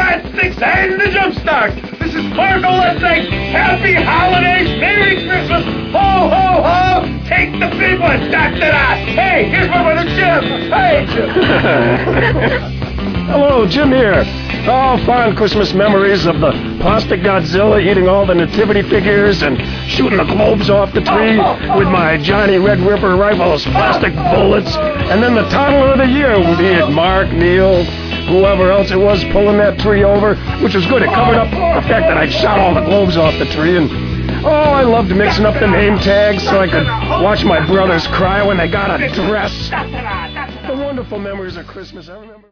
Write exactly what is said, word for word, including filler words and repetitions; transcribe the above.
flat sticks, and the jump stocks. This is Clark Olesek. Happy holidays, Merry Christmas, ho, ho, ho. Take the big one, da-da-da. Hey, here's my brother Jim. Hey, Jim. Hello, Jim here. Oh, fond Christmas memories of the plastic Godzilla eating all the nativity figures and shooting the globes off the tree with my Johnny Red Ripper rifle's plastic bullets. And then the toddler of the year, be it Mark, Neil, whoever else it was pulling that tree over, which was good. It covered up the fact that I'd shot all the globes off the tree. And oh, I loved mixing up the name tags so I could watch my brothers cry when they got a dress. The wonderful memories of Christmas, I remember.